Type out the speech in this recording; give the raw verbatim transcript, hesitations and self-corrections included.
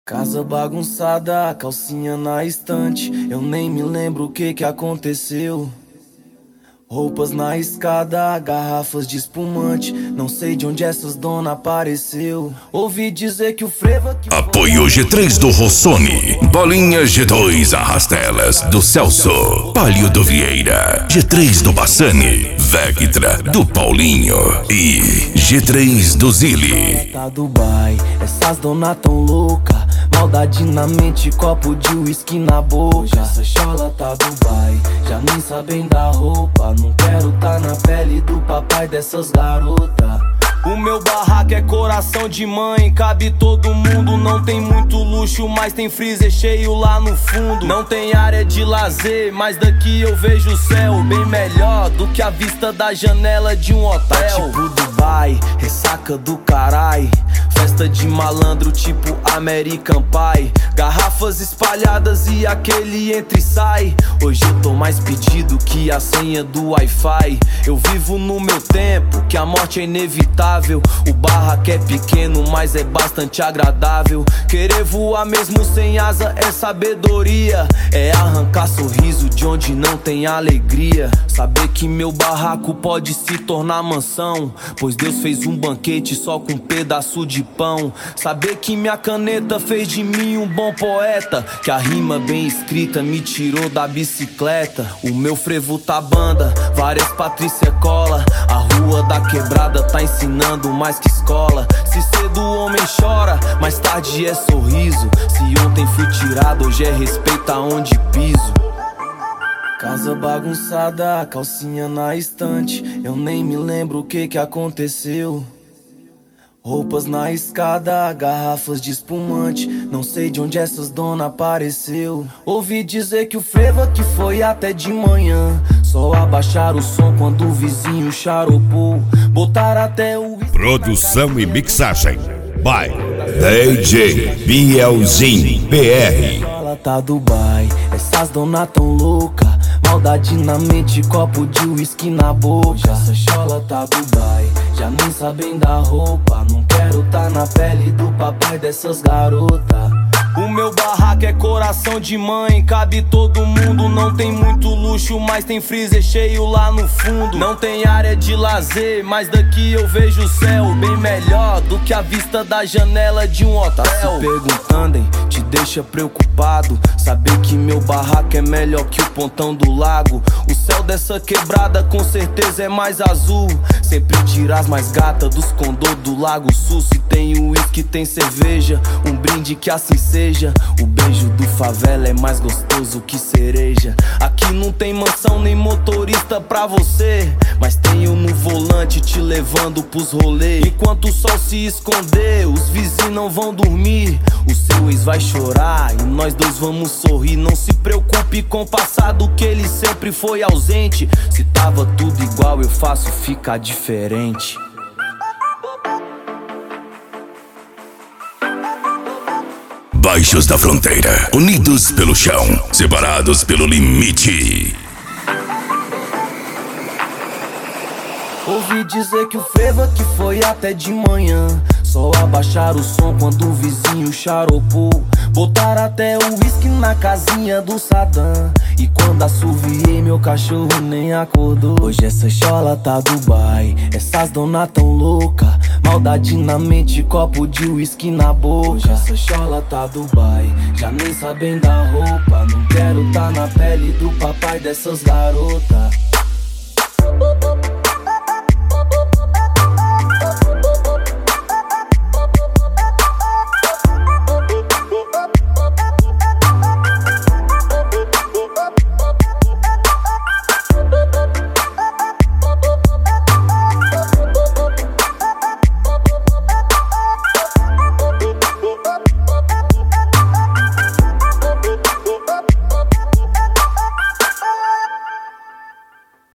Casa bagunçada, calcinha na estante. Eu nem me lembro o que que aconteceu. Roupas na escada, garrafas de espumante. Não sei de onde essas dona apareceu. Ouvi dizer que o frevo que Apoio G três do Rossoni, Bolinha G dois Arrastelas do Celso, Palio do Vieira, G três do Bassani, Vectra do Paulinho e G três do Zili. tá Dubai, essas dona tão louca. Maldade na mente, copo de uísque na boca. Essa chola tá Dubai, já nem sabem da roupa. Não quero tá na pele do papai dessas garotas. O meu barraco é coração de mãe, cabe todo mundo. Não tem muito luxo, mas tem freezer cheio lá no fundo. Não tem área de lazer, mas daqui eu vejo o céu bem melhor do que a vista da janela de um hotel. Tá tipo Dubai, ressaca do carai. Festa de malandro tipo American Pie. Garrafas espalhadas e aquele entra e sai. Hoje eu tô mais pedido que a senha do Wi-Fi. Eu vivo no meu tempo, que a morte é inevitável. O barraco é pequeno, mas é bastante agradável. Querer voar mesmo sem asa é sabedoria. É arrancar sorriso de onde não tem alegria. Saber que meu barraco pode se tornar mansão, pois Deus fez um banquete só com um pedaço de pão. Saber que minha caneta fez de mim um bom poeta, que a rima bem escrita me tirou da bicicleta. O meu frevo tá banda, várias Patrícia cola. A rua da quebrada tá ensinando mais que escola. Se cedo o homem chora, mais tarde é sorriso. Se ontem fui tirado, hoje é respeito aonde piso. Casa bagunçada, calcinha na estante. Eu nem me lembro o que que aconteceu. Roupas na escada, garrafas de espumante. Não sei de onde essas dona apareceu. Ouvi dizer que o frevo aqui foi até de manhã. Só abaixar o som quando o vizinho charopou. Botar até o... Produção e mixagem by D J Bielzinho P R. Tá Dubai, essas dona tão louca. Maldade na mente, copo de uísque na boca. Essa chola tá Dubai, já nem sabem da roupa. Não quero tá na pele do papai dessas garotas. O meu barraco é coração de mãe, cabe todo mundo. Não tem muito luxo, mas tem freezer cheio lá no fundo. Não tem área de lazer, mas daqui eu vejo o céu bem melhor do que a vista da janela de um hotel. Tá se perguntando, hein? Te deixa preocupado saber que meu barraco é melhor que o pontão do lago. O céu dessa quebrada com certeza é mais azul. Sempre tira as mais gatas dos condô do Lago Sul. Se tem uísque, tem cerveja, um brinde que assim seja. O beijo do favela é mais gostoso que cereja. Aqui não tem mansão nem motorista pra você, mas tenho no volante te levando pros rolês. Enquanto o sol se esconder, os vizinhos não vão dormir. O seu ex vai chorar e nós dois vamos sorrir. Não se preocupe com o passado, que ele sempre foi ausente. Se tava tudo igual, eu faço ficar diferente. Baixos da fronteira, unidos pelo chão, separados pelo limite. Ouvi dizer que o frevo aqui foi até de manhã. Só abaixar o som quando o vizinho charopou. Botar até o uísque na casinha do Saddam. E quando assoviei, meu cachorro nem acordou. Hoje essa chola tá Dubai, essas dona tão louca. Maldade na mente, copo de uísque na boca. Hoje essa chola tá Dubai, já nem sabem da roupa. Não quero tá na pele do papai dessas garotas.